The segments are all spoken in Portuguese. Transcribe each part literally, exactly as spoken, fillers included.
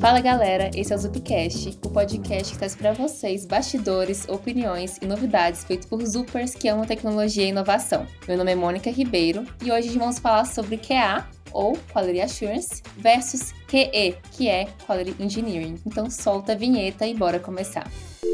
Fala galera, esse é o Zupcast, o podcast que traz para vocês bastidores, opiniões e novidades feitos por Zupers que amam tecnologia e inovação. Meu nome é Mônica Ribeiro e hoje vamos falar sobre Q A, ou Quality Assurance, versus Q E, que é Quality Engineering. Então solta a vinheta e bora começar.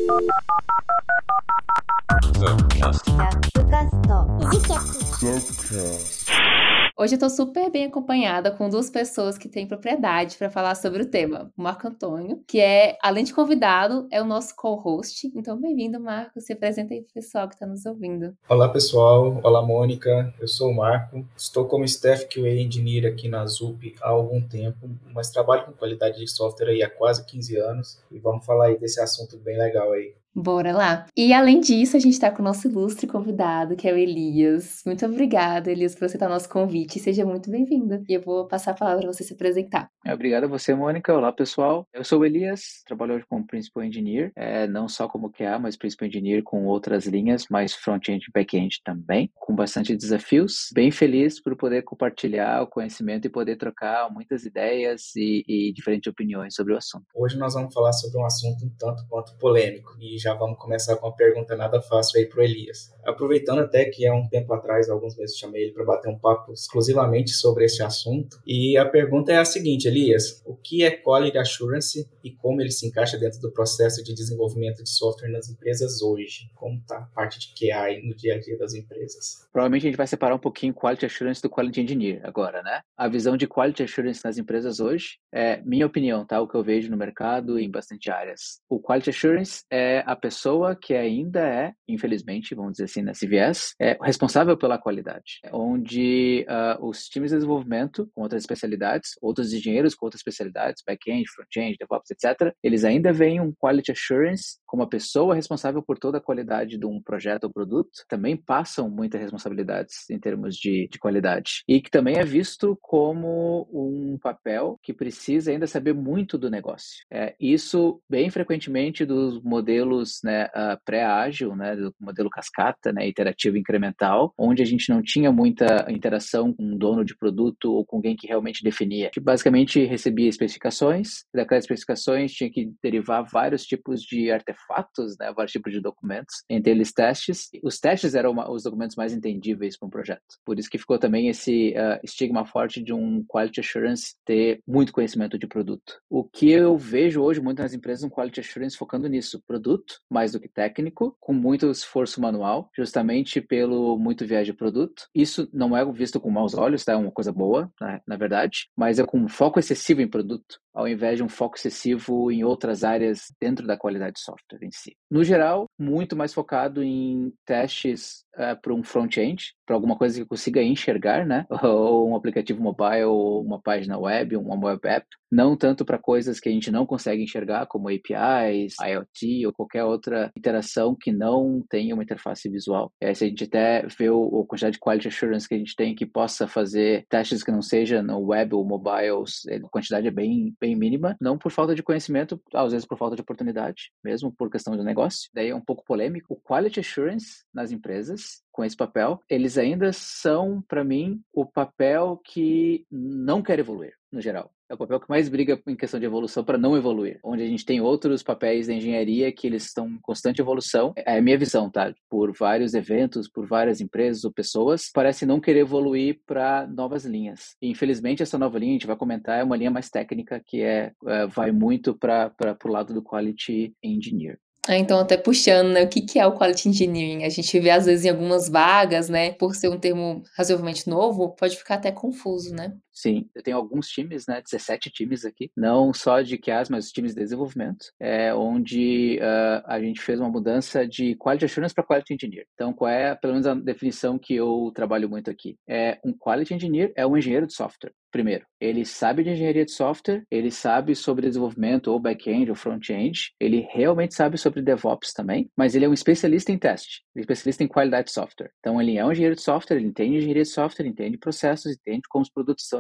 Hoje eu tô super bem acompanhada com duas pessoas que têm propriedade para falar sobre o tema. O Marco Antônio, que é, além de convidado, é o nosso co-host. Então, bem-vindo, Marco. Se apresenta aí pro pessoal que está nos ouvindo. Olá, pessoal. Olá, Mônica. Eu sou o Marco. Estou como Staff Q A Engineer aqui na Zup há algum tempo, mas trabalho com qualidade de software aí há quase quinze anos. E vamos falar aí desse assunto bem legal aí. Bora lá. E além disso, a gente está com o nosso ilustre convidado, que é o Elias. Muito obrigada, Elias, por aceitar o nosso convite. Seja muito bem-vindo. E eu vou passar a palavra para você se apresentar. Obrigado a você, Mônica. Olá, pessoal. Eu sou o Elias, trabalho hoje como Principal Engineer, é, não só como Q A, mas Principal Engineer com outras linhas, mas front-end e back-end também, com bastante desafios. Bem feliz por poder compartilhar o conhecimento e poder trocar muitas ideias e, e diferentes opiniões sobre o assunto. Hoje nós vamos falar sobre um assunto um tanto quanto polêmico e já vamos começar com uma pergunta nada fácil aí pro Elias. Aproveitando até que há um tempo atrás, alguns meses, chamei ele para bater um papo exclusivamente sobre esse assunto. E a pergunta é a seguinte, Elias, o que é Quality Assurance e como ele se encaixa dentro do processo de desenvolvimento de software nas empresas hoje? Como está a parte de Q A aí no dia a dia das empresas? Provavelmente a gente vai separar um pouquinho Quality Assurance do Quality Engineer agora, né? A visão de Quality Assurance nas empresas hoje é minha opinião, tá? O que eu vejo no mercado e em bastante áreas. O Quality Assurance é a pessoa que ainda é, infelizmente, vamos dizer assim, nesse viés, é responsável pela qualidade, onde uh, os times de desenvolvimento com outras especialidades, outros engenheiros com outras especialidades, back-end, front-end, DevOps, etcétera, eles ainda veem um Quality Assurance como a pessoa responsável por toda a qualidade de um projeto ou produto, também passam muitas responsabilidades em termos de, de qualidade, e que também é visto como um papel que precisa ainda saber muito do negócio. É, isso bem frequentemente dos modelos, né, uh, pré-ágil, né, do modelo cascata, né, iterativo incremental, onde a gente não tinha muita interação com o dono de produto ou com alguém que realmente definia, que basicamente recebia especificações, daquelas especificações tinha que derivar vários tipos de artefatos, né, vários tipos de documentos, entre eles testes. Os testes eram uma, os documentos mais entendíveis para um projeto. Por isso que ficou também esse uh, estigma forte de um Quality Assurance ter muito conhecimento de produto. O que eu vejo hoje muito nas empresas, um Quality Assurance focando nisso, produto, mais do que técnico, com muito esforço manual, justamente pelo muito viés de produto. Isso não é visto com maus olhos, tá? É uma coisa boa, na, na verdade, mas é com um foco excessivo em produto, ao invés de um foco excessivo em outras áreas dentro da qualidade de software em si. No geral, muito mais focado em testes uh, para um front-end, para alguma coisa que eu consiga enxergar, né? Ou um aplicativo mobile, ou uma página web, uma web app, não tanto para coisas que a gente não consegue enxergar, como A P Is, IoT ou qualquer outra interação que não tenha uma interface visual. É, se a gente até vê o, a quantidade de Quality Assurance que a gente tem que possa fazer testes que não seja no web ou mobiles, a quantidade é bem, bem mínima, não por falta de conhecimento, às vezes por falta de oportunidade, mesmo por questão de negócio. Daí é um pouco polêmico. O Quality Assurance nas empresas, com esse papel, eles ainda são, para mim, o papel que não quer evoluir, no geral. É o papel que mais briga em questão de evolução para não evoluir, onde a gente tem outros papéis da engenharia que eles estão em constante evolução. É a minha visão, tá? Por vários eventos, por várias empresas ou pessoas, parece não querer evoluir para novas linhas. E, infelizmente, essa nova linha, a gente vai comentar, é uma linha mais técnica que é, é vai muito para o lado do Quality Engineer. Ah, então, até puxando, né, o que, que é o Quality Engineering? A gente vê, às vezes, em algumas vagas, né, por ser um termo razoavelmente novo, pode ficar até confuso, né? Sim, eu tenho alguns times, né, dezessete times aqui, não só de Q As, mas times de desenvolvimento, é, onde uh, a gente fez uma mudança de Quality Assurance para Quality Engineer. Então, qual é, pelo menos, a definição que eu trabalho muito aqui? É, um Quality Engineer é um engenheiro de software. Primeiro, ele sabe de engenharia de software, ele sabe sobre desenvolvimento ou back-end ou front-end, ele realmente sabe sobre DevOps também, mas ele é um especialista em teste, ele é especialista em qualidade de software. Então, ele é um engenheiro de software, ele entende engenharia de software, entende processos, entende como os produtos são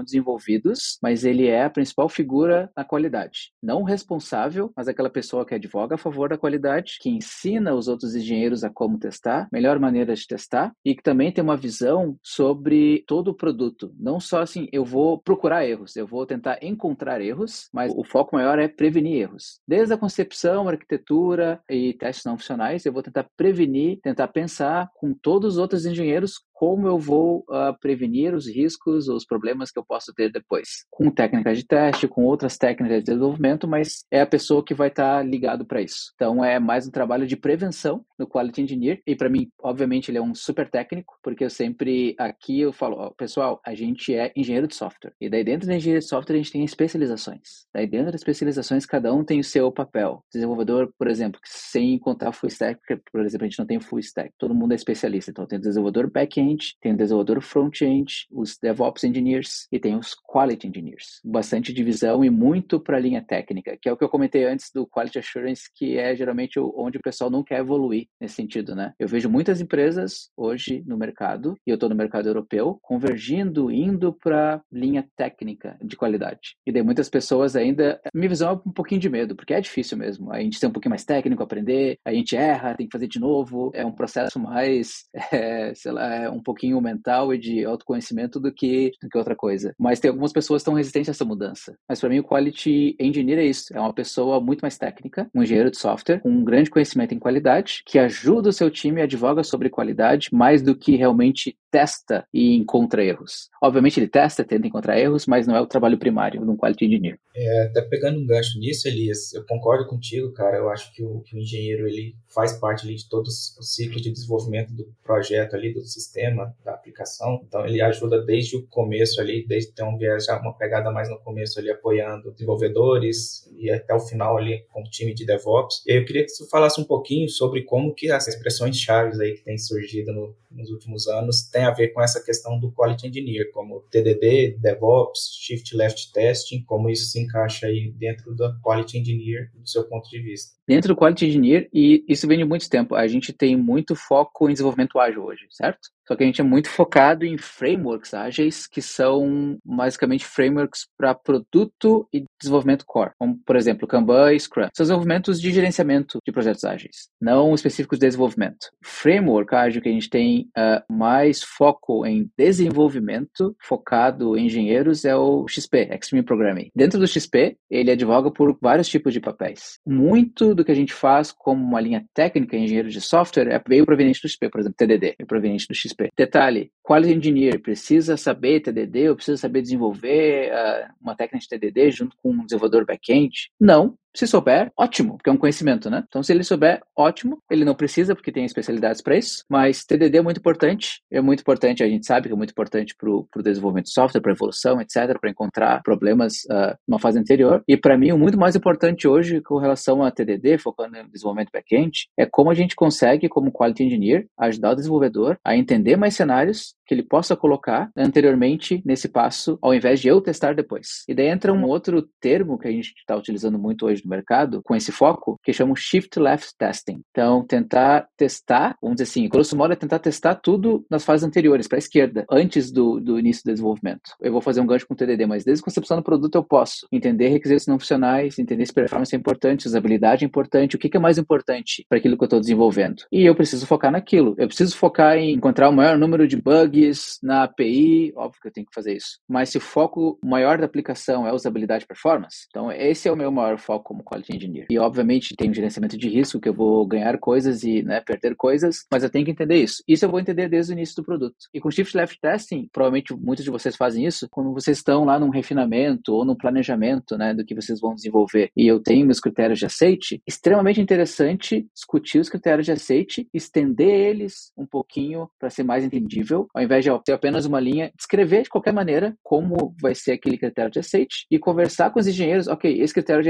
desenvolvidos, mas ele é a principal figura na qualidade. Não o responsável, mas aquela pessoa que advoga a favor da qualidade, que ensina os outros engenheiros a como testar, melhor maneira de testar, e que também tem uma visão sobre todo o produto. Não só assim, eu vou procurar erros, eu vou tentar encontrar erros, mas o foco maior é prevenir erros. Desde a concepção, arquitetura e testes não funcionais, eu vou tentar prevenir, tentar pensar com todos os outros engenheiros como eu vou uh, prevenir os riscos ou os problemas que eu posso ter depois. Com técnicas de teste, com outras técnicas de desenvolvimento, mas é a pessoa que vai estar tá ligado para isso. Então, é mais um trabalho de prevenção no Quality Engineer. E para mim, obviamente, ele é um super técnico, porque eu sempre, aqui eu falo, ó, pessoal, a gente é engenheiro de software. E daí dentro da engenharia de software, a gente tem especializações. Daí dentro das especializações, cada um tem o seu papel. Desenvolvedor, por exemplo, sem contar full stack, porque, por exemplo, a gente não tem full stack. Todo mundo é especialista. Então, tem o desenvolvedor back-end, tem o desenvolvedor front-end, os DevOps Engineers e tem os Quality Engineers. Bastante divisão e muito para a linha técnica, que é o que eu comentei antes do Quality Assurance, que é geralmente onde o pessoal não quer evoluir nesse sentido, né? Eu vejo muitas empresas hoje no mercado, e eu estou no mercado europeu, convergindo, indo para linha técnica de qualidade. E daí muitas pessoas ainda, minha visão é um pouquinho de medo, porque é difícil mesmo. A gente ser um pouquinho mais técnico, aprender, a gente erra, tem que fazer de novo, é um processo mais, é, sei lá, é um pouquinho mental e de autoconhecimento do que, do que outra coisa. Mas tem algumas pessoas que estão resistentes a essa mudança. Mas para mim o Quality Engineer é isso, é uma pessoa muito mais técnica, um engenheiro de software, com um grande conhecimento em qualidade, que ajuda o seu time e advoga sobre qualidade mais do que realmente testa e encontra erros. Obviamente ele testa, tenta encontrar erros, mas não é o trabalho primário de um Quality Engineer. É, até pegando um gancho nisso, Elias, eu concordo contigo, cara. Eu acho que o, que o engenheiro ele faz parte ali de todo o ciclo de desenvolvimento do projeto ali, do sistema, da aplicação. Então ele ajuda desde o começo ali, desde ter um viés, já uma pegada mais no começo ali, apoiando desenvolvedores e até o final ali com o time de DevOps. E eu queria que você falasse um pouquinho sobre como que as expressões chaves aí que têm surgido no, nos últimos anos tem a ver com essa questão do Quality Engineer, como T D D, DevOps, Shift Left Testing, como isso se encaixa aí dentro da Quality Engineer, do seu ponto de vista. Dentro do Quality Engineer, e isso vem de muito tempo, a gente tem muito foco em desenvolvimento ágil hoje, certo? Só que a gente é muito focado em frameworks ágeis, que são basicamente frameworks para produto e desenvolvimento core. Como, por exemplo, Kanban e Scrum. São desenvolvimentos de gerenciamento de projetos ágeis, não específicos de desenvolvimento. Framework ágil que a gente tem uh, mais foco em desenvolvimento, focado em engenheiros, é o X P, Extreme Programming. Dentro do X P, ele advoga por vários tipos de papéis. Muito do que a gente faz como uma linha técnica em engenheiro de software é veio proveniente do X P, por exemplo, T D D, é proveniente do X P. Detalhe, Quality Engineer precisa saber T D D ou precisa saber desenvolver uh, uma técnica de T D D junto com um desenvolvedor back-end? Não. Se souber, ótimo, porque é um conhecimento, né? Então, se ele souber, ótimo. Ele não precisa, porque tem especialidades para isso. Mas T D D é muito importante. É muito importante, a gente sabe que é muito importante para o desenvolvimento de software, para evolução, etcétera, para encontrar problemas uh, numa fase anterior. E para mim, o muito mais importante hoje com relação a T D D, focando no desenvolvimento back-end, é como a gente consegue, como Quality Engineer, ajudar o desenvolvedor a entender mais cenários que ele possa colocar anteriormente nesse passo, ao invés de eu testar depois. E daí entra um outro termo que a gente está utilizando muito hoje no mercado, com esse foco, que chama Shift Left Testing. Então, tentar testar, vamos dizer assim, grosso modo é tentar testar tudo nas fases anteriores, para a esquerda, antes do, do início do desenvolvimento. Eu vou fazer um gancho com o T D D, mas desde a concepção do produto eu posso entender requisitos não funcionais, entender se performance é importante, usabilidade é importante, o que, que é mais importante para aquilo que eu estou desenvolvendo. E eu preciso focar naquilo. Eu preciso focar em encontrar o maior número de bugs na A P I, óbvio que eu tenho que fazer isso. Mas se o foco maior da aplicação é usabilidade e performance, então esse é o meu maior foco como Quality Engineer. E obviamente tem um gerenciamento de risco, que eu vou ganhar coisas e né, perder coisas, mas eu tenho que entender isso. Isso eu vou entender desde o início do produto. E com Shift Left Testing, provavelmente muitos de vocês fazem isso quando vocês estão lá num refinamento ou num planejamento né, do que vocês vão desenvolver. E eu tenho meus critérios de aceite, extremamente interessante discutir os critérios de aceite, estender eles um pouquinho para ser mais entendível, ao invés de ó, ter apenas uma linha, descrever de qualquer maneira como vai ser aquele critério de aceite e conversar com os engenheiros, ok, esse critério de aceite aqui,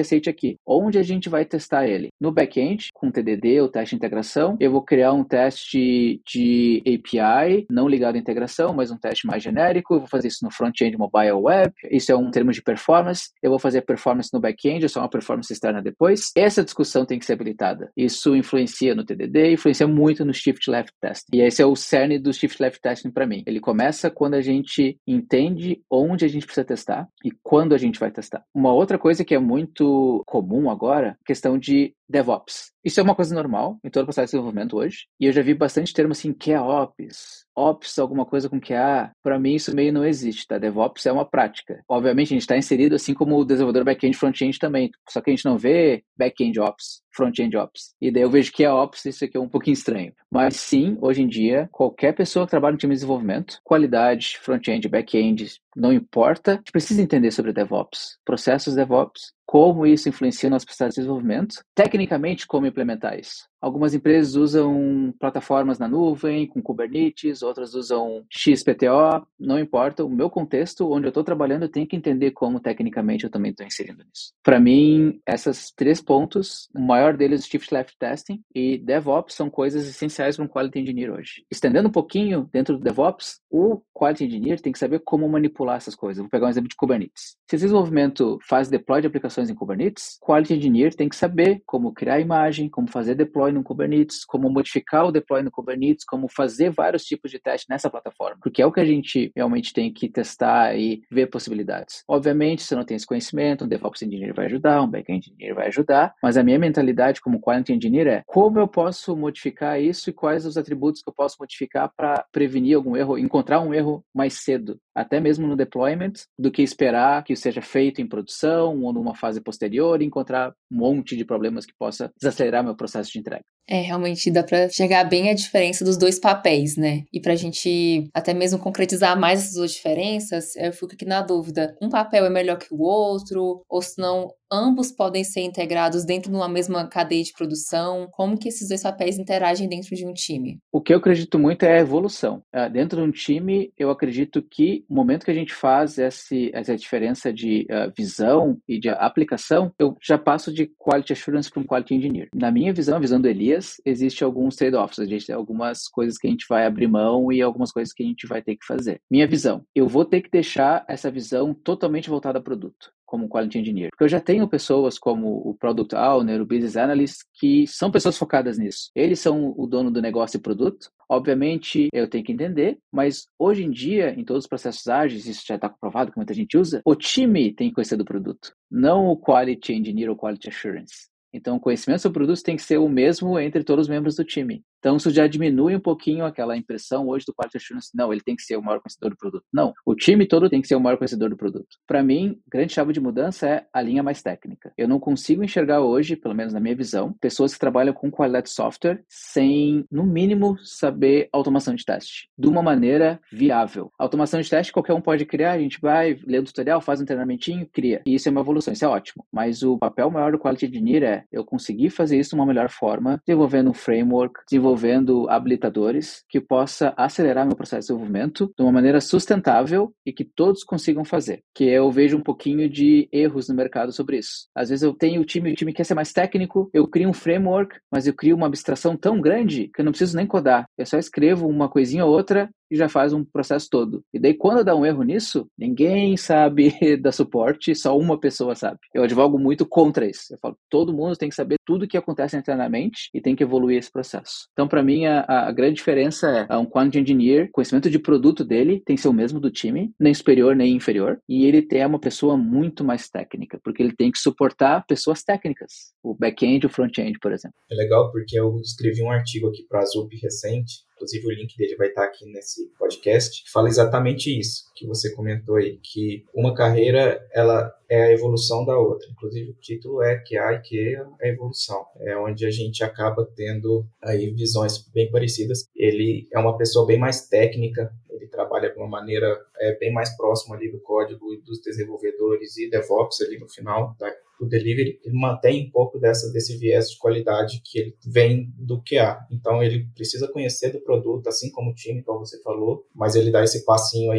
aqui. Onde a gente vai testar ele? No back-end, com T D D, o teste de integração. Eu vou criar um teste de A P I, não ligado à integração, mas um teste mais genérico. Eu vou fazer isso no front-end, mobile, web. Isso é um termo de performance. Eu vou fazer performance no back-end, é só uma performance externa depois. Essa discussão tem que ser habilitada. Isso influencia no T D D, influencia muito no shift left testing. E esse é o cerne do shift left testing para mim. Ele começa quando a gente entende onde a gente precisa testar e quando a gente vai testar. Uma outra coisa que é muito comum agora, questão de DevOps. Isso é uma coisa normal em todo o processo de desenvolvimento hoje. E eu já vi bastante termo assim, Q A Ops, Ops, alguma coisa com Q A. Para mim, isso meio não existe, tá? DevOps é uma prática. Obviamente, a gente está inserido assim como o desenvolvedor back-end e front-end também. Só que a gente não vê back-end Ops, front-end Ops. E daí eu vejo que é Ops, isso aqui é um pouquinho estranho. Mas sim, hoje em dia, qualquer pessoa que trabalha no time de desenvolvimento, qualidade, front-end, back-end, não importa, a gente precisa entender sobre DevOps, processos DevOps, como isso influencia nos processos de desenvolvimento, tecnicamente como implementar isso. Algumas empresas usam plataformas na nuvem, com Kubernetes, outras usam X P T O, não importa. O meu contexto, onde eu estou trabalhando, eu tenho que entender como tecnicamente eu também estou inserindo nisso. Para mim, esses três pontos, o maior deles é Shift Left Testing e DevOps são coisas essenciais para um Quality Engineer hoje. Estendendo um pouquinho dentro do DevOps, o Quality Engineer tem que saber como manipular essas coisas. Vou pegar um exemplo de Kubernetes. Se esse desenvolvimento faz deploy de aplicações em Kubernetes, o Quality Engineer tem que saber como criar imagem, como fazer deploy no Kubernetes, como modificar o deploy no Kubernetes, como fazer vários tipos de teste nessa plataforma, porque é o que a gente realmente tem que testar e ver possibilidades. Obviamente, se eu não tenho esse conhecimento, um DevOps Engineer vai ajudar, um Backend Engineer vai ajudar, mas a minha mentalidade como Quality Engineer é como eu posso modificar isso e quais os atributos que eu posso modificar para prevenir algum erro, encontrar um erro mais cedo, até mesmo no deployment, do que esperar que seja feito em produção ou numa fase posterior e encontrar um monte de problemas que possa desacelerar meu processo de entrega. É, realmente dá pra chegar bem a diferença dos dois papéis, né? E pra gente até mesmo concretizar mais essas duas diferenças, eu fico aqui na dúvida. Um papel é melhor que o outro? Ou senão ambos podem ser integrados dentro de uma mesma cadeia de produção? Como que esses dois papéis interagem dentro de um time? O que eu acredito muito é a evolução. Uh, dentro de um time, eu acredito que o momento que a gente faz esse, essa diferença de uh, visão e de aplicação, eu já passo de Quality Assurance para um Quality Engineer. Na minha visão, a visão do Elias, existe alguns trade-offs, existe algumas coisas que a gente vai abrir mão e algumas coisas que a gente vai ter que fazer. Minha visão, eu vou ter que deixar essa visão totalmente voltada a produto, como Quality Engineer. Porque eu já tenho pessoas como o Product Owner, o Business Analyst, que são pessoas focadas nisso. Eles são o dono do negócio e produto. Obviamente, eu tenho que entender, mas hoje em dia, em todos os processos ágeis, isso já está comprovado que muita gente usa, o time tem que conhecer do produto, não o Quality Engineer ou Quality Assurance. Então, o conhecimento sobre o produto tem que ser o mesmo entre todos os membros do time. Então, isso já diminui um pouquinho aquela impressão hoje do Quality Assurance. Não, ele tem que ser o maior conhecedor do produto. Não, o time todo tem que ser o maior conhecedor do produto. Para mim, grande chave de mudança é a linha mais técnica. Eu não consigo enxergar hoje, pelo menos na minha visão, pessoas que trabalham com qualidade de software sem, no mínimo, saber automação de teste. De uma maneira viável. Automação de teste, qualquer um pode criar. A gente vai, lê o tutorial, faz um treinamentinho, cria. E isso é uma evolução, isso é ótimo. Mas o papel maior do Quality Engineer é eu conseguir fazer isso de uma melhor forma, desenvolvendo um framework, desenvolvendo habilitadores que possa acelerar meu processo de desenvolvimento de uma maneira sustentável e que todos consigam fazer. Que eu vejo um pouquinho de erros no mercado sobre isso. Às vezes eu tenho o time, o time quer ser mais técnico, eu crio um framework, mas eu crio uma abstração tão grande que eu não preciso nem codar. Eu só escrevo uma coisinha ou outra e já faz um processo todo. E daí, quando dá um erro nisso, ninguém sabe dar suporte, só uma pessoa sabe. Eu advogo muito contra isso. Eu falo, todo mundo tem que saber tudo o que acontece internamente e tem que evoluir esse processo. Então, para mim, a, a grande diferença é um Quality Engineer, conhecimento de produto dele tem que ser o mesmo do time, nem superior, nem inferior, e ele tem uma pessoa muito mais técnica, porque ele tem que suportar pessoas técnicas, o back-end e o front-end, por exemplo. É legal porque eu escrevi um artigo aqui para a Zup recente, inclusive o link dele vai estar aqui nesse podcast, que fala exatamente isso que você comentou aí, que uma carreira ela é a evolução da outra. Inclusive o título é Q A e Q A é a evolução. É onde a gente acaba tendo aí visões bem parecidas. Ele é uma pessoa bem mais técnica, ele trabalha de uma maneira é, bem mais próxima ali do código e dos desenvolvedores e DevOps ali no final, tá? O delivery, ele mantém um pouco dessa, desse viés de qualidade que ele vem do Q A. Então, ele precisa conhecer do produto, assim como o time, como você falou, mas ele dá esse passinho aí em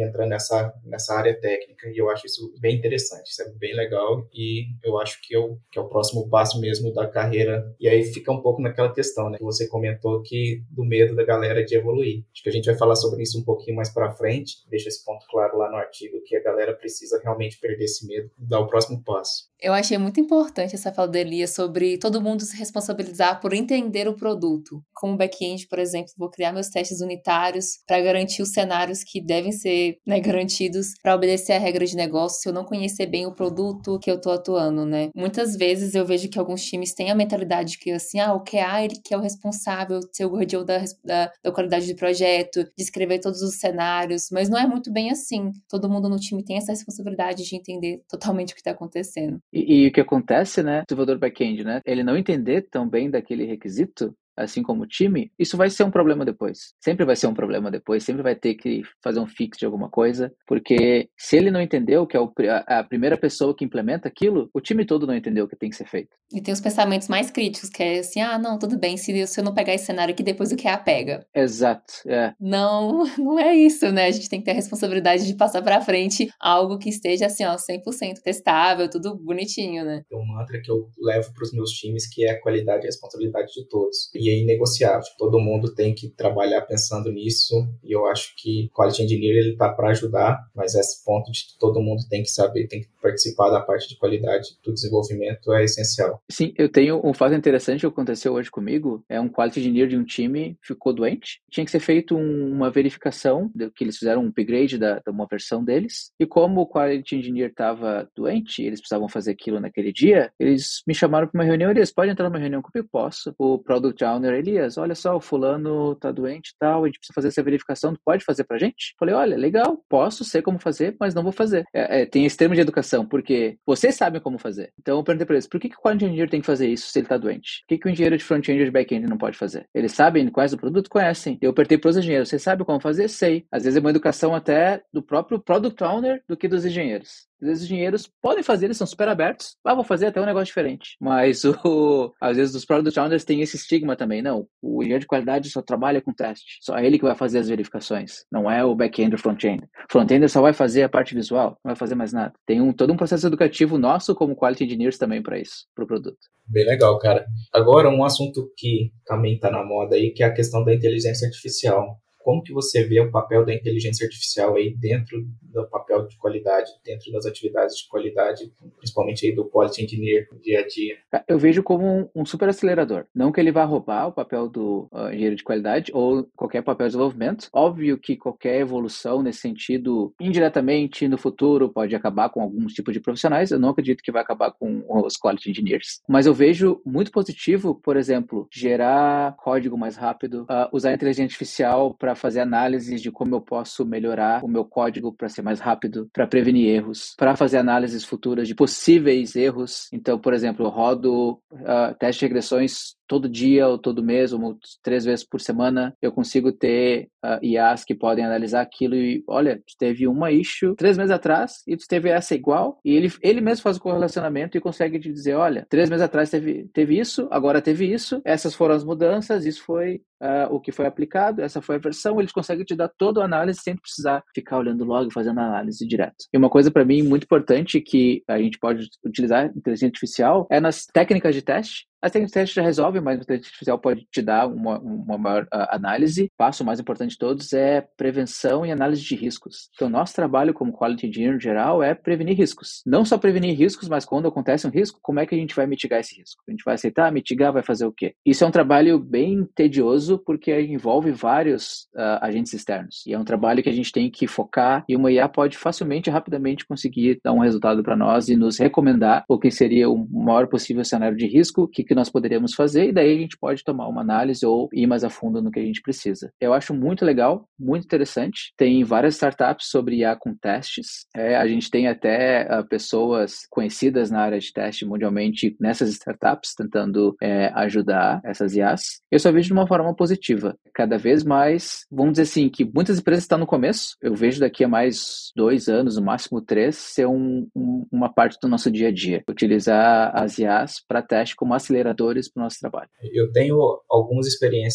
entra nessa, nessa área técnica, e eu acho isso bem interessante, isso é bem legal, e eu acho que, eu, que é o próximo passo mesmo da carreira. E aí fica um pouco naquela questão, né, que você comentou que do medo da galera de evoluir. Acho que a gente vai falar sobre isso um pouquinho mais para frente, deixa esse ponto claro lá no artigo, que a galera precisa realmente perder esse medo e dar o próximo passo. Eu achei muito importante essa fala da Elias sobre todo mundo se responsabilizar por entender o produto. Como back-end, por exemplo, vou criar meus testes unitários para garantir os cenários que devem ser, né, garantidos para obedecer a regra de negócio se eu não conhecer bem o produto que eu estou atuando, né? Muitas vezes eu vejo que alguns times têm a mentalidade que, assim, ah, o Q A, ele que é o responsável de ser o guardião da, da, da qualidade do projeto, de escrever todos os cenários, mas não é muito bem assim. Todo mundo no time tem essa responsabilidade de entender totalmente o que está acontecendo. E, e o que acontece, né, desenvolvedor back-end, né, ele não entender tão bem daquele requisito, assim como o time, isso vai ser um problema depois. Sempre vai ser um problema depois, sempre vai ter que fazer um fix de alguma coisa, porque se ele não entendeu que é o, a, a primeira pessoa que implementa aquilo, o time todo não entendeu o que tem que ser feito. E tem os pensamentos mais críticos, que é assim, ah, não, tudo bem, se, se eu não pegar esse cenário aqui, depois o Q A pega. Exato, é. Não, não é isso, né? A gente tem que ter a responsabilidade de passar pra frente algo que esteja, assim, ó, cem por cento testável, tudo bonitinho, né? Tem um mantra que eu levo para os meus times, que é a qualidade e a responsabilidade de todos. E é inegociável. Todo mundo tem que trabalhar pensando nisso, e eu acho que o Quality Engineer ele tá para ajudar, mas esse ponto de que todo mundo tem que saber, tem que participar da parte de qualidade do desenvolvimento é essencial. Sim, eu tenho um fato interessante que aconteceu hoje comigo, é um Quality Engineer de um time ficou doente, tinha que ser feito um, uma verificação, de, que eles fizeram um upgrade da, de uma versão deles, e como o Quality Engineer estava doente, eles precisavam fazer aquilo naquele dia, eles me chamaram para uma reunião, eles podem entrar numa reunião comigo? Posso. O Product Owner, Elias, olha só, o fulano tá doente e tal, a gente precisa fazer essa verificação, tu pode fazer pra gente? Falei, olha, legal, posso, sei como fazer, mas não vou fazer. É, é, tem esse termo de educação, porque vocês sabem como fazer. Então eu perguntei pra eles, por que, que o Quality Engineer tem que fazer isso se ele tá doente? Por que, que o engenheiro de front-end ou de back-end não pode fazer? Eles sabem, conhecem o produto? Conhecem. Eu apertei pros engenheiros, vocês sabem como fazer? Sei. Às vezes é uma educação até do próprio Product Owner do que dos engenheiros. Às vezes os engenheiros podem fazer, eles são super abertos. Ah, vou fazer até um negócio diferente. Mas, o, às vezes, os Product Owners têm esse estigma também. Não, o engenheiro de qualidade só trabalha com teste. Só é ele que vai fazer as verificações. Não é o back-end ou front-end. Front-end só vai fazer a parte visual, não vai fazer mais nada. Tem um, todo um processo educativo nosso como Quality Engineers também para isso, para o produto. Bem legal, cara. Agora, um assunto que também está na moda aí, que é a questão da inteligência artificial. Como que você vê o papel da inteligência artificial aí dentro do papel de qualidade, dentro das atividades de qualidade, principalmente aí do Quality Engineer no dia a dia? Eu vejo como um, um super acelerador. Não que ele vá roubar o papel do uh, engenheiro de qualidade ou qualquer papel de desenvolvimento. Óbvio que qualquer evolução nesse sentido, indiretamente, no futuro, pode acabar com alguns tipos de profissionais. Eu não acredito que vai acabar com os Quality Engineers. Mas eu vejo muito positivo, por exemplo, gerar código mais rápido, uh, usar a inteligência artificial para fazer análises de como eu posso melhorar o meu código para ser mais rápido, para prevenir erros, para fazer análises futuras de possíveis erros. Então, por exemplo, eu rodo uh, testes de regressões todo dia ou todo mês, ou três vezes por semana, eu consigo ter uh, I As que podem analisar aquilo e, olha, tu teve uma issue três meses atrás e tu teve essa igual, e ele, ele mesmo faz o correlacionamento e consegue te dizer, olha, três meses atrás teve, teve isso, agora teve isso, essas foram as mudanças, isso foi uh, o que foi aplicado, essa foi a versão, eles conseguem te dar toda a análise sem precisar ficar olhando logo e fazendo análise direto. E uma coisa para mim muito importante que a gente pode utilizar inteligência artificial é nas técnicas de teste. As técnicas de teste já resolvem, mas a inteligência artificial pode te dar uma, uma maior uh, análise. O passo mais importante de todos é prevenção e análise de riscos. Então, nosso trabalho como Quality Engineer, em geral, é prevenir riscos. Não só prevenir riscos, mas quando acontece um risco, como é que a gente vai mitigar esse risco? A gente vai aceitar, mitigar, vai fazer o quê? Isso é um trabalho bem tedioso, porque envolve vários uh, agentes externos. E é um trabalho que a gente tem que focar, e uma I A pode facilmente e rapidamente conseguir dar um resultado para nós e nos recomendar o que seria o maior possível cenário de risco, que que nós poderíamos fazer, e daí a gente pode tomar uma análise ou ir mais a fundo no que a gente precisa. Eu acho muito legal, muito interessante. Tem várias startups sobre I A com testes. É, a gente tem até uh, pessoas conhecidas na área de teste mundialmente nessas startups, tentando é, ajudar essas I As. Eu só vejo de uma forma positiva. Cada vez mais, vamos dizer assim, que muitas empresas estão no começo. Eu vejo daqui a mais dois anos, no máximo três, ser um, um, uma parte do nosso dia a dia. Utilizar as I As para teste como aceleradores para o nosso trabalho. Eu tenho algumas experiências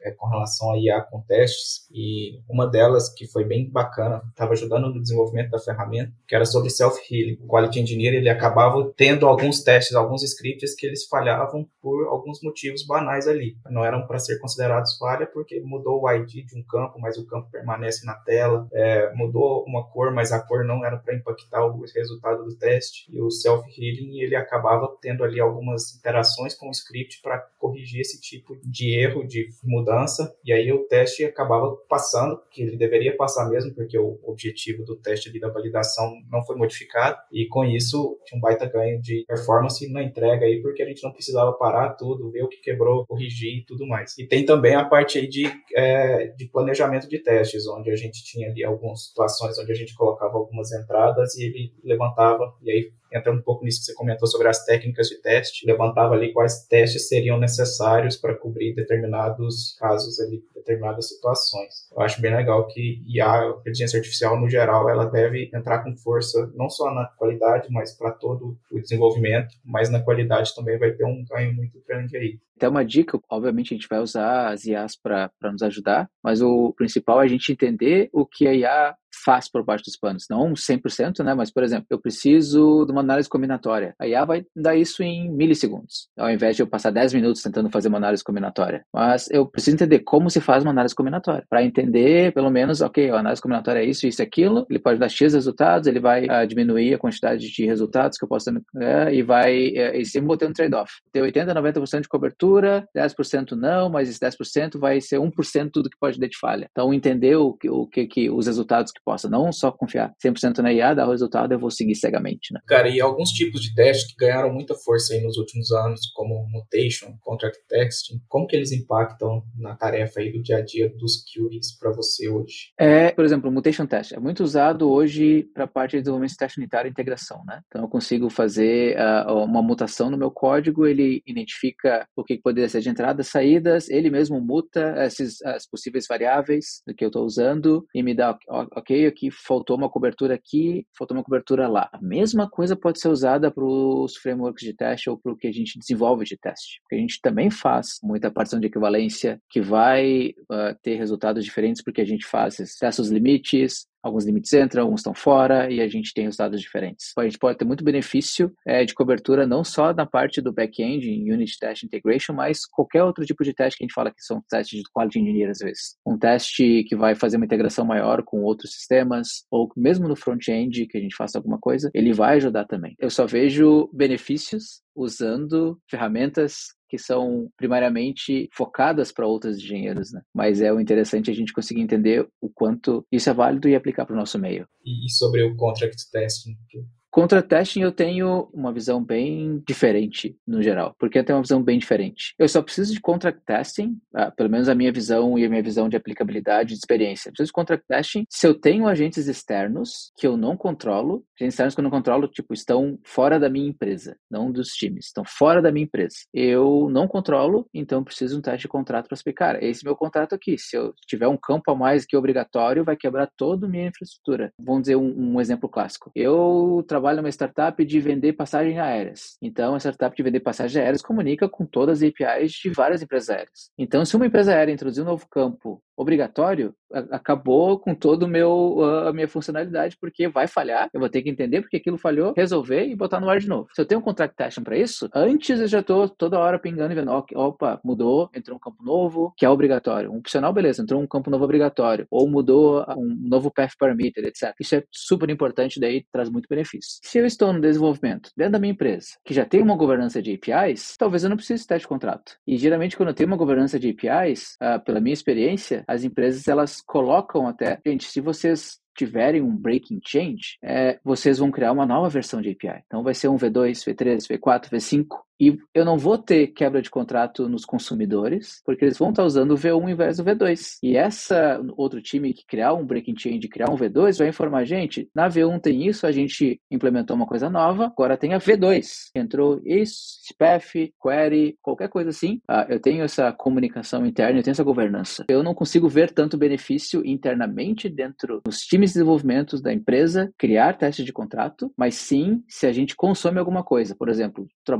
é, com relação a I A com testes, e uma delas que foi bem bacana, estava ajudando no desenvolvimento da ferramenta, que era sobre self-healing. O Quality Engineer, ele acabava tendo alguns testes, alguns scripts que eles falhavam por alguns motivos banais ali. Não eram para ser considerados falha porque mudou o I D de um campo, mas o campo permanece na tela, é, mudou uma cor, mas a cor não era para impactar o resultado do teste, e o self-healing, ele acabava tendo ali algumas interações com o script para corrigir esse tipo de erro, de mudança, e aí o teste acabava passando, que ele deveria passar mesmo, porque o objetivo do teste ali da validação não foi modificado, e com isso tinha um baita ganho de performance na entrega aí, porque a gente não precisava parar tudo, ver o que quebrou, corrigir e tudo mais. E tem também a parte aí de, é, de planejamento de testes, onde a gente tinha ali algumas situações onde a gente colocava algumas entradas e ele levantava, e aí entra um pouco nisso que você comentou sobre as técnicas de teste, levantava ali quais testes seriam necessários para cobrir determinados casos ali, determinadas situações. Eu acho bem legal que I A, a inteligência artificial no geral, ela deve entrar com força, não só na qualidade, mas para todo o desenvolvimento, mas na qualidade também vai ter um ganho muito grande aí. Até uma dica, obviamente a gente vai usar as I As para nos ajudar, mas o principal é a gente entender o que a I A faz por baixo dos panos. Não cem por cento, né? Mas, por exemplo, eu preciso de uma análise combinatória. A I A vai dar isso em milissegundos, ao invés de eu passar dez minutos tentando fazer uma análise combinatória. Mas eu preciso entender como se faz uma análise combinatória, para entender, pelo menos, ok, a análise combinatória é isso, isso e aquilo, ele pode dar X resultados, ele vai uh, diminuir a quantidade de resultados que eu posso ter, uh, e vai, uh, e sempre vou ter um trade-off. Ter oitenta, noventa por cento de cobertura, dez por cento não, mas esse dez por cento vai ser um por cento do que pode ter de falha. Então, entender o que, o que, que os resultados que possa, não só confiar cem por cento na I A, dar o resultado, eu vou seguir cegamente, né? Cara, e alguns tipos de teste que ganharam muita força aí nos últimos anos, como mutation, contract testing, como que eles impactam na tarefa aí do dia a dia dos Q As para você hoje? É, por exemplo, o mutation test é muito usado hoje para a parte de desenvolvimento de teste unitário e integração, né? Então, eu consigo fazer uh, uma mutação no meu código, ele identifica o que poderia ser de entradas, saídas, ele mesmo muta esses, as possíveis variáveis que eu estou usando e me dá, ok, aqui faltou uma cobertura aqui, faltou uma cobertura lá. A mesma coisa pode ser usada para os frameworks de teste ou para o que a gente desenvolve de teste, porque a gente também faz muita partição de equivalência que vai uh, ter resultados diferentes porque a gente faz testes limites, alguns limites entram, alguns estão fora e a gente tem resultados diferentes. A gente pode ter muito benefício é, de cobertura não só na parte do back-end, em Unit Test Integration, mas qualquer outro tipo de teste que a gente fala que são testes de Quality Engineer às vezes. Um teste que vai fazer uma integração maior com outros sistemas, ou mesmo no front-end que a gente faça alguma coisa, ele vai ajudar também. Eu só vejo benefícios usando ferramentas que são primariamente focadas para outros engenheiros, né? Mas é o interessante a gente conseguir entender o quanto isso é válido e aplicar para o nosso meio. E sobre o contract testing? Contra testing eu tenho uma visão bem diferente no geral, porque eu tenho uma visão bem diferente. Eu só preciso de contract testing, ah, pelo menos a minha visão e a minha visão de aplicabilidade e de experiência. Eu preciso de contract testing se eu tenho agentes externos que eu não controlo, agentes externos que eu não controlo, tipo, estão fora da minha empresa, não dos times, estão fora da minha empresa. Eu não controlo, então eu preciso de um teste de contrato para explicar. Esse é meu contrato aqui. Se eu tiver um campo a mais que obrigatório, vai quebrar toda a minha infraestrutura. Vamos dizer um, um exemplo clássico. Eu trabalho trabalha uma startup de vender passagens aéreas. Então, a startup de vender passagens aéreas comunica com todas as A P Is de várias empresas aéreas. Então, se uma empresa aérea introduzir um novo campo obrigatório, a- acabou com toda a minha funcionalidade, porque vai falhar, eu vou ter que entender porque aquilo falhou, resolver e botar no ar de novo. Se eu tenho um contract action para isso, antes eu já estou toda hora pingando e vendo, opa, mudou, entrou um campo novo, que é obrigatório. Um opcional, beleza, entrou um campo novo obrigatório, ou mudou um novo path parameter, etcétera. Isso é super importante, daí traz muito benefício. Se eu estou no desenvolvimento dentro da minha empresa, que já tem uma governança de A P Is, talvez eu não precise de teste de contrato. E geralmente quando eu tenho uma governança de A P Is, uh, pela minha experiência, as empresas elas colocam até, gente, se vocês tiverem um breaking change, é, vocês vão criar uma nova versão de A P I. Então vai ser um V dois, V três, V quatro, V cinco. E eu não vou ter quebra de contrato nos consumidores, porque eles vão estar usando o V um ao invés do V dois. E essa outro time que criar um breaking change, criar um V dois, vai informar, gente, na V um tem isso, a gente implementou uma coisa nova, agora tem a V dois. Entrou isso, S P F, query, qualquer coisa assim. Ah, eu tenho essa comunicação interna, eu tenho essa governança. Eu não consigo ver tanto benefício internamente dentro dos times de desenvolvimento da empresa, criar testes de contrato, mas sim se a gente consome alguma coisa. Por exemplo, trabalho num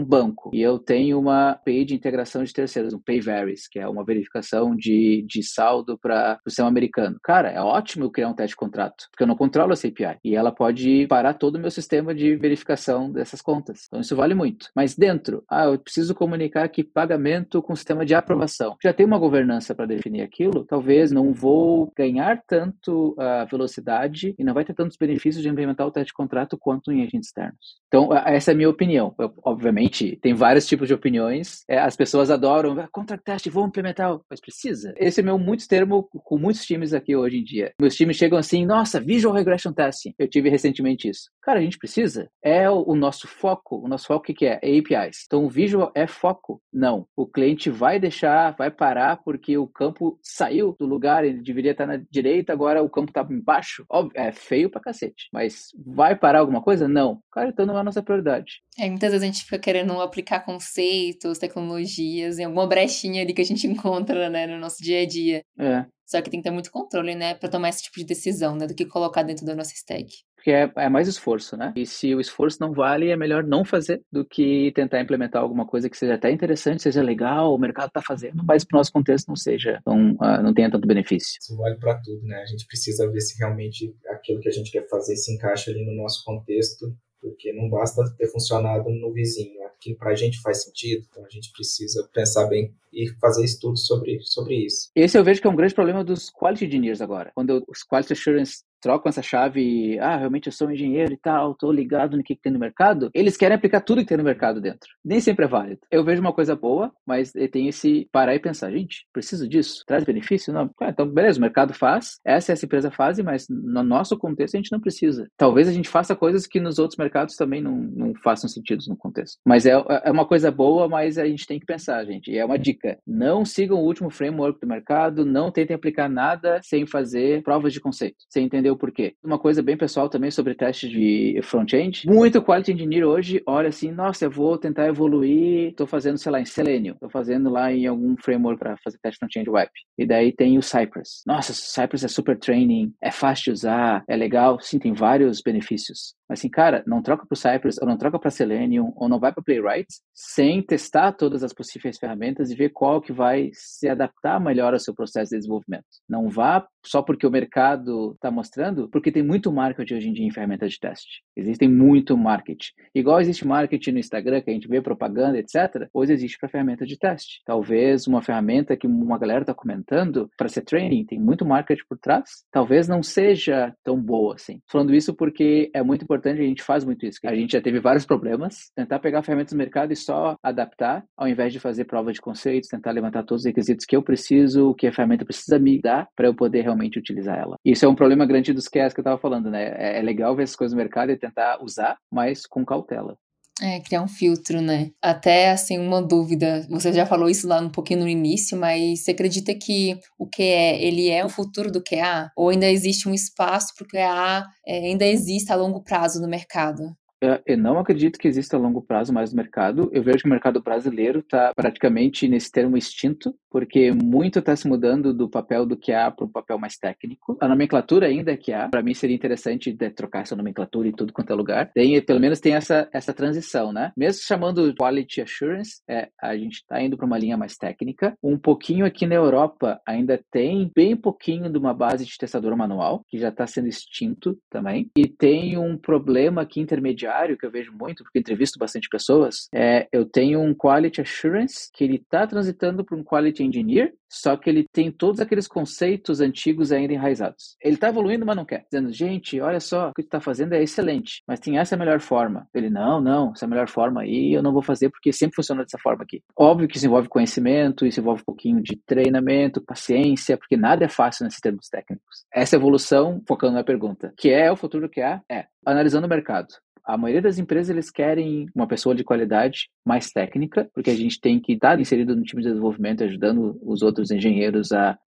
banco e eu tenho uma A P I de integração de terceiros, um Payvaries, que é uma verificação de, de saldo para o sistema americano. Cara, é ótimo eu criar um teste de contrato, porque eu não controlo essa A P I e ela pode parar todo o meu sistema de verificação dessas contas. Então isso vale muito. Mas dentro, ah, eu preciso comunicar aqui pagamento com o sistema de aprovação. Já tem uma governança para definir aquilo, talvez não vou ganhar tanto a velocidade e não vai ter tantos benefícios de implementar o teste de contrato quanto em agentes externos. Então, essa é a minha opinião. Eu, obviamente, tem vários tipos de opiniões. É, as pessoas adoram, ah, contract test, vou implementar, mas precisa. Esse é meu muito termo com muitos times aqui hoje em dia. Meus times chegam assim, nossa, Visual Regression Testing. Eu tive recentemente isso. Cara, a gente precisa. É o, o nosso foco. O nosso foco o que é? É A P Is. Então, o Visual é foco? Não. O cliente vai deixar, vai parar porque o campo saiu do lugar, ele deveria estar na direita, agora o campo está embaixo. Óbvio, é feio pra cacete. Mas vai parar alguma coisa? Não. Cara, então não é a nossa prioridade. É, muitas vezes a gente fica querendo aplicar conceitos, tecnologias, em alguma brechinha ali que a gente encontra, né, no nosso dia a dia. É. Só que tem que ter muito controle, né, pra tomar esse tipo de decisão, né, do que colocar dentro da nossa stack. Porque é, é mais esforço, né? E se o esforço não vale, é melhor não fazer do que tentar implementar alguma coisa que seja até interessante, seja legal, o mercado está fazendo, mas para o nosso contexto não seja, não, uh, não tenha tanto benefício. Isso vale para tudo, né? A gente precisa ver se realmente aquilo que a gente quer fazer se encaixa ali no nosso contexto, porque não basta ter funcionado no vizinho, aquilo para a gente faz sentido, então a gente precisa pensar bem e fazer estudos sobre, sobre isso. Esse eu vejo que é um grande problema dos Quality Engineers agora. Quando eu, os Quality Assurance trocam essa chave e, ah, realmente eu sou um engenheiro e tal, tô ligado no que, que tem no mercado, eles querem aplicar tudo que tem no mercado dentro. Nem sempre é válido. Eu vejo uma coisa boa, mas tem esse parar e pensar, gente, preciso disso? Traz benefício? Não. Ah, então, beleza, o mercado faz, essa essa empresa faz, mas no nosso contexto a gente não precisa. Talvez a gente faça coisas que nos outros mercados também não, não façam sentido no contexto. Mas é, é uma coisa boa, mas a gente tem que pensar, gente. E é uma dica. Não sigam o último framework do mercado, não tentem aplicar nada sem fazer provas de conceito, sem entender o porquê. Uma coisa bem pessoal também sobre teste de front-end. Muito quality engineer hoje olha assim, nossa, eu vou tentar evoluir, estou fazendo, sei lá, em Selenium, estou fazendo lá em algum framework para fazer teste front-end web. E daí tem o Cypress. Nossa, Cypress é super training, é fácil de usar, é legal, sim, tem vários benefícios. Mas assim, cara, não troca para o Cypress, ou não troca para Selenium, ou não vai para Playwright, sem testar todas as possíveis ferramentas e ver qual que vai se adaptar melhor ao seu processo de desenvolvimento. Não vá só porque o mercado está mostrando, porque tem muito marketing hoje em dia em ferramentas de teste. Existem muito marketing. Igual existe marketing no Instagram, que a gente vê propaganda, etcétera, hoje existe para ferramenta de teste. Talvez uma ferramenta que uma galera está comentando para ser training, tem muito marketing por trás, talvez não seja tão boa assim. Falando isso porque é muito importante, a gente faz muito isso. A gente já teve vários problemas, tentar pegar ferramentas do mercado e só adaptar, ao invés de fazer prova de conceitos, tentar levantar todos os requisitos que eu preciso, o que a ferramenta precisa me dar para eu poder realmente utilizar ela. Isso é um problema grande dos Q As que eu estava falando, né? É legal ver essas coisas no mercado e tentar usar, mas com cautela. É, criar um filtro, né? Até, assim, uma dúvida. Você já falou isso lá um pouquinho no início, mas você acredita que o Q E, ele é o futuro do Q A? Ou ainda existe um espaço para o Q A é, ainda exista a longo prazo no mercado? Eu não acredito que exista a longo prazo mais no mercado. Eu vejo que o mercado brasileiro está praticamente nesse termo extinto, porque muito está se mudando do papel do Q A para um papel mais técnico. A nomenclatura ainda é Q A. Para mim seria interessante de trocar essa nomenclatura em tudo quanto é lugar. Tem, pelo menos tem essa, essa transição, né? Mesmo chamando Quality Assurance, é, a gente está indo para uma linha mais técnica. Um pouquinho aqui na Europa ainda tem bem pouquinho de uma base de testador manual, que já está sendo extinto também. E tem um problema aqui intermediário que eu vejo muito, porque entrevisto bastante pessoas, é, eu tenho um Quality Assurance que ele está transitando para um Quality Engineer, só que ele tem todos aqueles conceitos antigos ainda enraizados. Ele está evoluindo, mas não quer. Dizendo, gente, olha só, o que tu está fazendo é excelente, mas tem essa melhor forma. Ele, não, não, essa melhor forma aí eu não vou fazer porque sempre funciona dessa forma aqui. Óbvio que isso envolve conhecimento, isso envolve um pouquinho de treinamento, paciência, porque nada é fácil nesses termos técnicos. Essa evolução, focando na pergunta, que é o futuro do Q A? É, analisando o mercado. A maioria das empresas, eles querem uma pessoa de qualidade mais técnica, porque a gente tem que estar inserido no time de desenvolvimento, ajudando os outros engenheiros a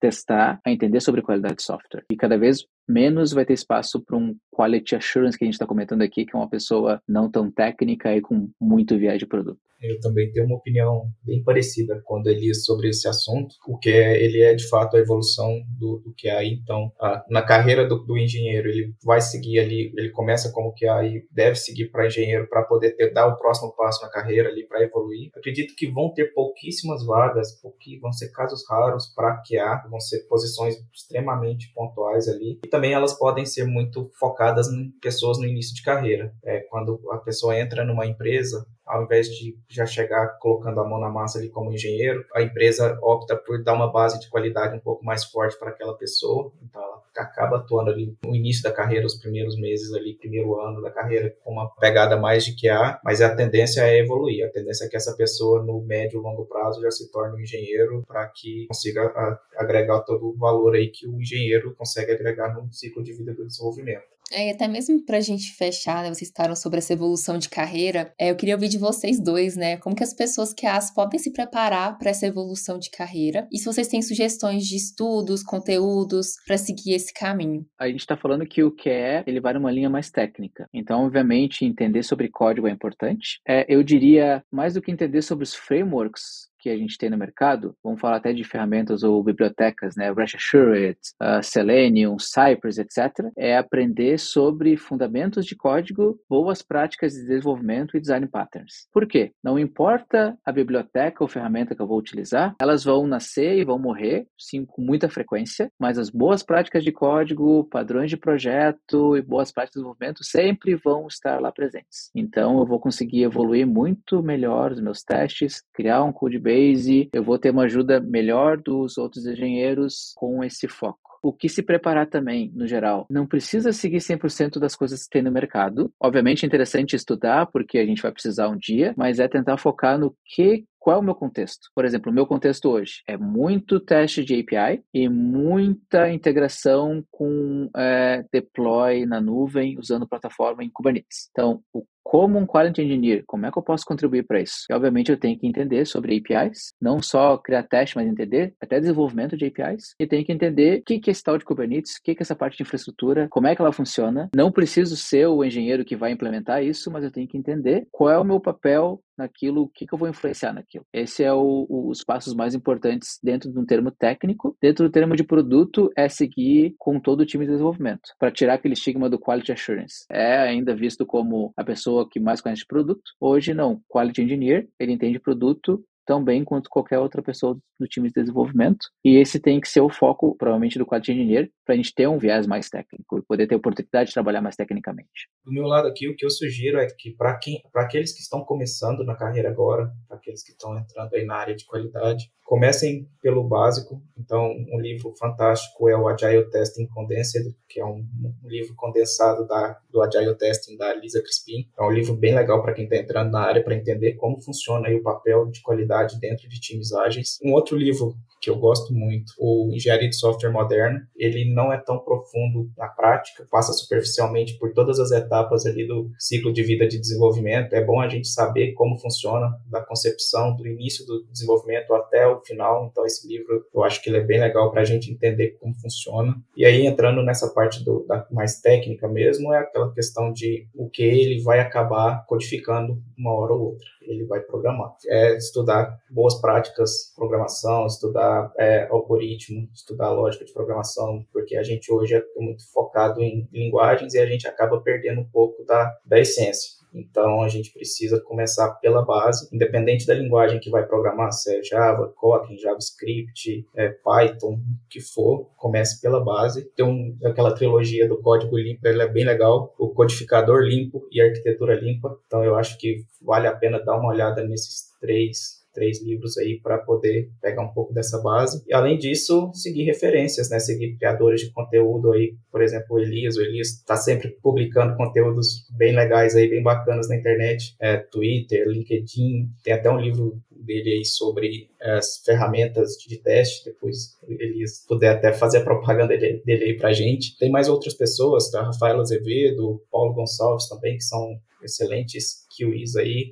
testar, a entender sobre qualidade de software. E cada vez menos vai ter espaço para um quality assurance que a gente está comentando aqui, que é uma pessoa não tão técnica e com muito viés de produto. Eu também tenho uma opinião bem parecida quando ele li sobre esse assunto, porque ele é de fato a evolução do, do Q A I. Então, a, na carreira do, do engenheiro, ele vai seguir ali, ele começa como Q A I, deve seguir para engenheiro para poder ter, dar o próximo passo na carreira ali para evoluir. Acredito que vão ter pouquíssimas vagas, porque vão ser casos raros para Q A, vão ser posições extremamente pontuais ali. E também elas podem ser muito focadas em pessoas no início de carreira. É, quando a pessoa entra numa empresa, ao invés de já chegar colocando a mão na massa ali como engenheiro, a empresa opta por dar uma base de qualidade um pouco mais forte para aquela pessoa. Então, ela acaba atuando ali no início da carreira, os primeiros meses ali, primeiro ano da carreira, com uma pegada mais de Q A, mas a tendência é evoluir. A tendência é que essa pessoa, no médio e longo prazo, já se torne um engenheiro para que consiga a, agregar todo o valor aí que o engenheiro consegue agregar no ciclo de vida do desenvolvimento. É, até mesmo pra gente fechar, né, vocês falaram sobre essa evolução de carreira, é, eu queria ouvir de vocês dois, né, como que as pessoas Q As podem se preparar para essa evolução de carreira, e se vocês têm sugestões de estudos, conteúdos, para seguir esse caminho. A gente está falando que o Q A, ele vai numa linha mais técnica, então, obviamente, entender sobre código é importante. É, eu diria, mais do que entender sobre os frameworks que a gente tem no mercado, vamos falar até de ferramentas ou bibliotecas, né, Rest Assured, uh, Selenium, Cypress, etcétera, é aprender sobre fundamentos de código, boas práticas de desenvolvimento e design patterns. Por quê? Não importa a biblioteca ou ferramenta que eu vou utilizar, elas vão nascer e vão morrer, sim, com muita frequência, mas as boas práticas de código, padrões de projeto e boas práticas de desenvolvimento sempre vão estar lá presentes. Então, eu vou conseguir evoluir muito melhor os meus testes, criar um codebase, eu vou ter uma ajuda melhor dos outros engenheiros com esse foco. O que se preparar também, no geral, não precisa seguir cem por cento das coisas que tem no mercado. Obviamente é interessante estudar, porque a gente vai precisar um dia, mas é tentar focar no que Qual é o meu contexto? Por exemplo, o meu contexto hoje é muito teste de A P I e muita integração com é, deploy na nuvem usando plataforma em Kubernetes. Então, o como um Quality Engineer, como é que eu posso contribuir para isso? E, obviamente, eu tenho que entender sobre A P Is, não só criar teste, mas entender até desenvolvimento de A P Is, e tenho que entender o que é esse tal de Kubernetes, o que é essa parte de infraestrutura, como é que ela funciona. Não preciso ser o engenheiro que vai implementar isso, mas eu tenho que entender qual é o meu papel naquilo, o que, que eu vou influenciar naquilo. Esse é o, o, os passos mais importantes dentro de um termo técnico. Dentro do termo de produto, é seguir com todo o time de desenvolvimento, para tirar aquele estigma do Quality Assurance. É ainda visto como a pessoa que mais conhece produto. Hoje, não. Quality Engineer, ele entende produto tão bem quanto qualquer outra pessoa do time de desenvolvimento. E esse tem que ser o foco, provavelmente, do Quality Engineer, para a gente ter um viés mais técnico e poder ter a oportunidade de trabalhar mais tecnicamente. Do meu lado aqui, o que eu sugiro é que para quem, para aqueles que estão começando na carreira agora, para aqueles que estão entrando aí na área de qualidade, comecem pelo básico. Então, um livro fantástico é o Agile Testing Condensed, que é um, um livro condensado da, do Agile Testing da Lisa Crispin. É um livro bem legal para quem está entrando na área, para entender como funciona aí o papel de qualidade dentro de times ágeis. Um outro livro que eu gosto muito, o Engenharia de Software Moderno, ele não é tão profundo na prática, passa superficialmente por todas as etapas ali do ciclo de vida de desenvolvimento. É bom a gente saber como funciona, da concepção, do início do desenvolvimento até o final. Então, esse livro, eu acho que ele é bem legal para a gente entender como funciona. E aí, entrando nessa parte do, da mais técnica mesmo, é aquela questão de o que ele vai acabar codificando uma hora ou outra. Ele vai programar. É estudar boas práticas, programação, estudar é, algoritmo, estudar lógica de programação, porque a gente hoje é muito focado em linguagens e a gente acaba perdendo um pouco da, da essência. Então, a gente precisa começar pela base, independente da linguagem que vai programar, se é Java, Kotlin, JavaScript, é Python, o que for, comece pela base. Tem um, aquela trilogia do código limpo, ela é bem legal, o codificador limpo e a arquitetura limpa. Então, eu acho que vale a pena dar uma olhada nesses três três livros aí para poder pegar um pouco dessa base. E, além disso, seguir referências, né? Seguir criadores de conteúdo aí, por exemplo, o Elias. O Elias está sempre publicando conteúdos bem legais aí, bem bacanas na internet. É, Twitter, LinkedIn, tem até um livro dele aí sobre as ferramentas de teste, depois Elias puder até fazer a propaganda dele, dele aí pra gente. Tem mais outras pessoas, tá? Rafael Azevedo, Paulo Gonçalves também, que são excelentes Q Is aí. A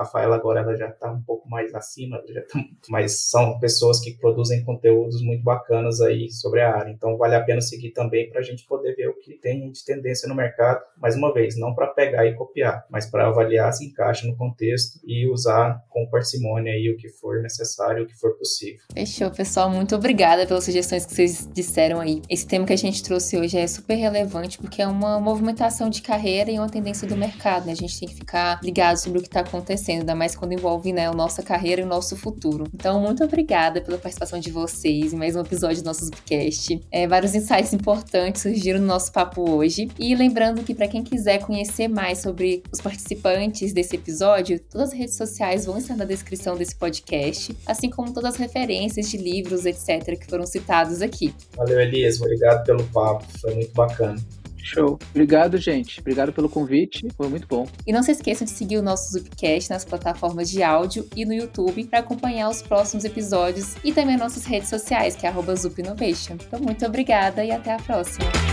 Rafaela agora ela já está um pouco mais acima, já tá, mas são pessoas que produzem conteúdos muito bacanas aí sobre a área. Então vale a pena seguir também para a gente poder ver o que tem de tendência no mercado. Mais uma vez, não para pegar e copiar, mas para avaliar se encaixa no contexto e usar com parcimônia aí o que for necessário, o que for possível. Fechou, pessoal. Muito obrigada pelas sugestões que vocês disseram aí. Esse tema que a gente trouxe hoje é super relevante porque é uma movimentação de carreira e uma tendência do mercado, né? A gente tem que ficar ligado sobre o que está acontecendo, ainda mais quando envolve, né, a nossa carreira e o nosso futuro. Então, muito obrigada pela participação de vocês em mais um episódio do nosso Zupcast. É, vários insights importantes surgiram no nosso papo hoje. E lembrando que para quem quiser conhecer mais sobre os participantes desse episódio, todas as redes sociais vão estar na descrição desse podcast, assim como todas as referências de livros, etcétera, que foram citados aqui. Valeu, Elias. Obrigado pelo papo. Foi muito bacana. Show. Obrigado, gente. Obrigado pelo convite. Foi muito bom. E não se esqueçam de seguir o nosso Zupcast nas plataformas de áudio e no YouTube para acompanhar os próximos episódios e também nossas redes sociais, que é arroba Zup Innovation. Então, muito obrigada e até a próxima.